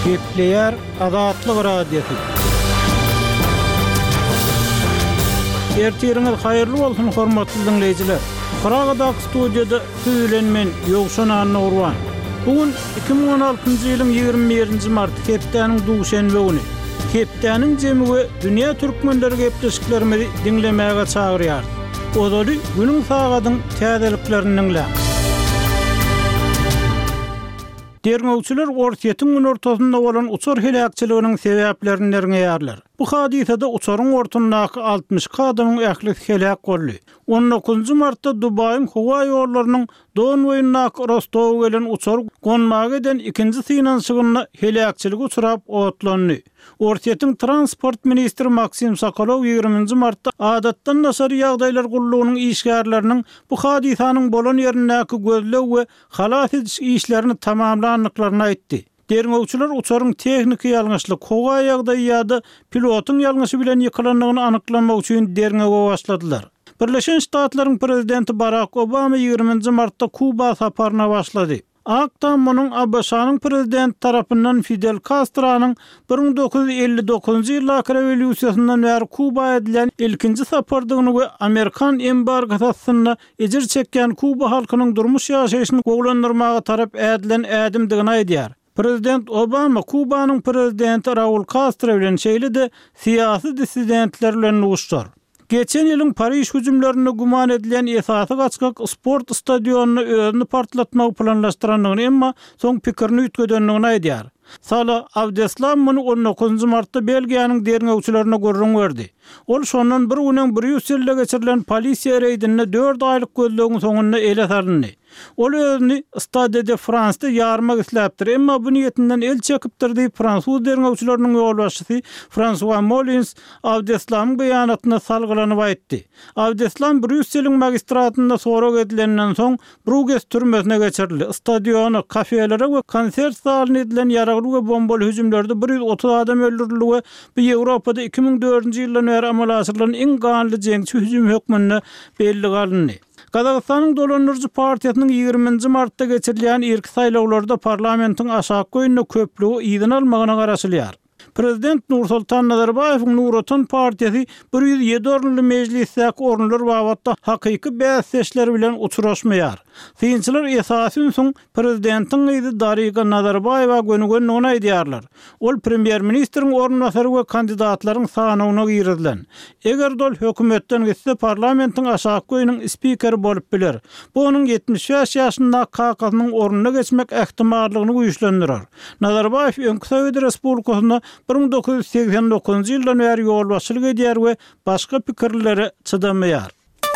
Gepleyer Azatlyk radiosu. Ertiriniz hayırlı bolsun hormatly dinleyijiler. Pragadak studiýada süýlenmen Ýogşan Anurwan. Bugün 2016-njy ýylyň 21-nji mart hepdeniň duşenbe güni. Hepdeniň jemigi dünýä türkmenleri gepleşiklerimizi dinlemäge çagyrýar. Odaly günüň sagadyň täzeliklerini dinle. Derňewçiler ortaýetin gün ortasynda bolan uçur helakçylygynyň sebäplerini ýerler. Bu hadisede uçurun ortundaky 60 adamyň ähli helak boldy. 19 martda Dubaýyň howa ýollarynyň Don boýundaky Rostow gelen uçur gonmagy eden ikinji finansygyna helakçylyk uçurap otlandy. Ortaýetin transport ministri Maksim Sokolow 20 martda adatdan nasar ýagdaýlar gullugynyň işgärleriniň bu hadisanyň bolan ýerindäki gözlew we halat ediş işlerini tamamlanyklaryny aýtdy. Derňewçiler uçurun texniki ýalňyşlyk, howa ýagdaýy ýa-da pilotyň ýalňyşy bilen ýykylandygyny anyklamak üçin derňewe başladylar. Birleşen Ştatlaryň prezidenti Barack Obama 20 martda Kuba saparyna başlady. Aktamonyň Abbasanyň prezident tarapyndan Fidel Castro'nyň 1959-njy ýylaky rewolýusiýasyndan bäri Kuba edilen ilkinji sapardygyny we Amerikan embargosyna ejir çekýän Kuba halkynyň durmuş ýaşaýyşyny gowlandyrmaga tarap edilen ädimdigini aýdýar. Prezident Obama Kubanyň prezidenti Raul Castro bilen şeýle-de syýasy dissidentler bilen uguşýar. Geçen ýylyň Paris hüjümlerine guman edilen esasy gaçkak sport stadionuny özüni partlatmak planlaşdyranlygyny emma soň pikirini ütgedenligini aýdýar. Sala Abdeslam muny 19 martda Belgiýanyň derňewçilerine görüň berdi. Ol şondan bir günden Brüsselde geçirilen polisiýa reýdine 4 aýlyk gözlegiň soňunda ele salyndy. Ol özüni Stade de France'da ýarmak isläpdir, emma bu niýetinden el çekipdir diýip fransuz derňewçileriniň ýolbaşçysy François Molins Abdeslam beýanatyna salgylanyp aýtdy. Abdeslam Brüsseliň magistratynda sorak edilenden soň Bruges türmesine geçirildi. Stadiony, kafelere we konsert salyny edilen ýaragly we bombaly hüjümlerde 130 adam öldürildi we bu Ýewropada 2004-nji ýyldan beri amala asyrylan iň ganly jeňçi hüjüm hökmüne belli galyndy. Kazakstanyň Dolanırjy partiýasynyň 20 martda geçirilýän ilk saýlawlarda parlamentiň aşağı goýuny köplügi ýygyny almagyna garaşylýar. Prezident Nursultan Nazarbayewiň Nur Otan partiýasy 107 orunly mejlisdäki orunlar babatda hakyky bäsleşler bilen uçuraşmaýar. Synçylar esasy soň prezidentiň ýygy Daryga Nazarbayewa gönügenligini aýdýarlar. Ol premier ministriň orunbasary we kandidatlaryň sanawyna girdilen. Eger dol hökümetden geçse parlamentiň aşağı goýunyň spikeri bolup biler. Bu onuň 75 ýaşyndaky kakasynyň orununa geçmek ähtimallygyny güýçlendirer. Nazarbayew öňkü Sowet Respublikasyna 1989 ýyldan beri ýolbaşçylyk edýär we başga pikirlere çydamaýar.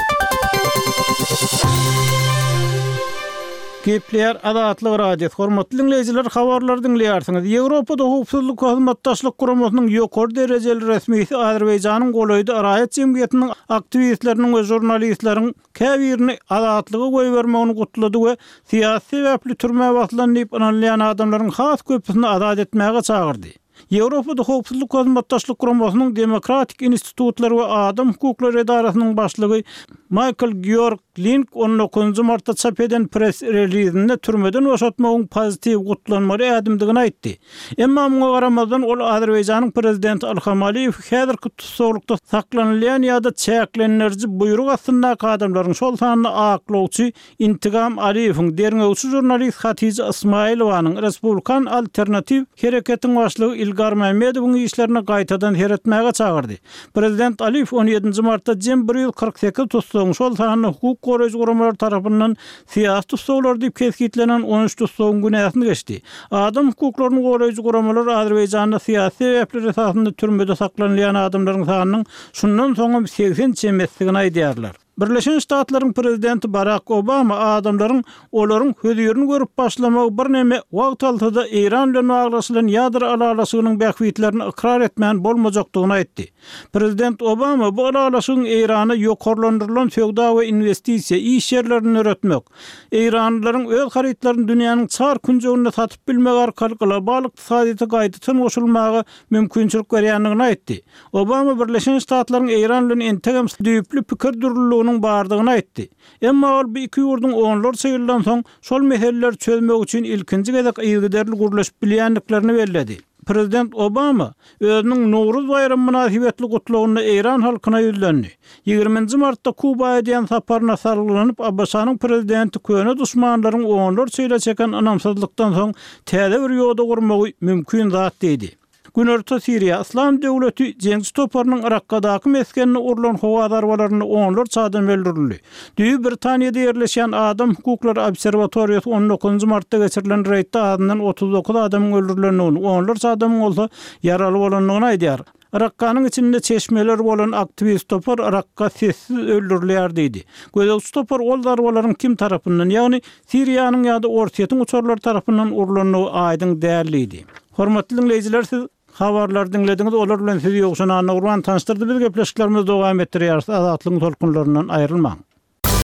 Gepleyer Azatlyk radiosu. Hormatly dinleyijiler, habarlar dinleýärsiňiz. Ýewropada hukuksyzlyk we hyzmatdaşlyk guramasynyň ýokary derejeli resmiýeti Azerbaýjanyň golaýdy araýat jemgyýetiniň aktivistleriniň we jurnalistleriň käbirini azatlygy goýbermegini gutlady we syýasy sebäpli türmäge basylan diýip anylýan adamlaryň has köpüsini azat etmäge çagyrdy. Ýewropada hukuksyzlyk we hyzmatdaşlyk guramasynyň Demokratik institutlary we adam hukuklary edarasynyň başlygy Michael Georg Link 19 martda çap eden press releaseinde türmeden boşatmagyň pozitiv gutlanmaly ädimdigini aýtdy. Emma muňa garamazdan ol Azerbaýjanyň prezidenti Ilham Aliýew häzirki tutsaklikda saklanylýan ýa-da çäklenlerji buyruk astyndaky adamlaryň şol sanyny aklawçy Intigam Aliýewiň derňewçi jurnalist Hatice Ismailowanyň Respublikan Alternativ Hereketiň başlygy Ilgar Mehmedowyň işlerini gaýtadan heretmäge çagyrdy. Prezident Aliýew 17 martda jem 148 tutsagyň şol sanyny hukuk goraýjy guramalar tarapyndan syýasy tutsaklar diýip kesgitlenen 13 tutsagyň günäsini geçdi. Adam hukuklaryny goraýjy guramalar Azerbaýjanda syýasy sebäpler esasynda türmede saklanýan adamlaryň sanynyň şundan soň 80 çemesligini aýdýarlar. Birleşen Ştatlaryň prezidenti Barack Obama adamlaryň olaryň hödýerini görüp başlamagy bir näme wagt altyda Iran bilen aglaşylan ýadyr alalaşygynyň bähwitlerini ikrar etmän bolmajakdygyny aýtdy. Prezident Obama bu alalaşygyň Irana ýokarlandyrylan feodal we investisiýa iş ýerlerini öretmek, Iranlylaryň öz harytlaryny dünýäniň çar künjeginde satyp bilmek arkaly global ykdysadyta gaýtadan goşulmagy mümkinçilik berýändigini aýtdy. Obama Birleşen Ştatlaryň Iran bilen entegam düýüplü pikir durulmagyny öňsüzliginiň bardygyny aýtdy. Emma ol bu iki ýurdun onlar syýyldan soň şol meseleleri çözmek üçin ilkinji gezek ýygyderli guruluşyp bilýänliklerini belledi. Prezident Obama özüniň Nowruz bayramy münasibetli gutlawyny Eýran halkyna ýüzlendi. 20 martda Kubaya diýen saparyna sarylanyp Abbasanyň prezidenti köne duşmanlaryň onlar söýle çeken anamsızlykdan soň täze bir ýoda gurmagy mümkin zat diýdi. Günorta Siriya İslam Döwleti jeňsi toparynyň Irak'daky meskenine urulan howa darbalaryny onlar çadan öldürildi. Düýü Britaniýada ýerleşen Adam Hukukları Obserwatoriýasy 19 martda geçirilen reýtde adından 39 adamyň öldürilenini, onlar çadan bolsa ýaraly bolanlygyny aýdýar. Irak'nyň içinde çeşmeler bolan aktivist topar Irak'a sessiz öldürilýär diýdi. Gözegçi topar ol darbalaryň kim tarapyndan, ýagny Siriýanyň ýa-da Ortaýatyň uçarlar tarapyndan urulanyny aýdyň däldi. Hormatly dinleýijiler, siz habarlar dinlediňiz, olar bilen sizi ýokşan Anna Urban tanıştyrdy. Biz gepleşiklerimiz dowam etdirýär. Azatlygyň tolkunlaryndan aýrylmaň.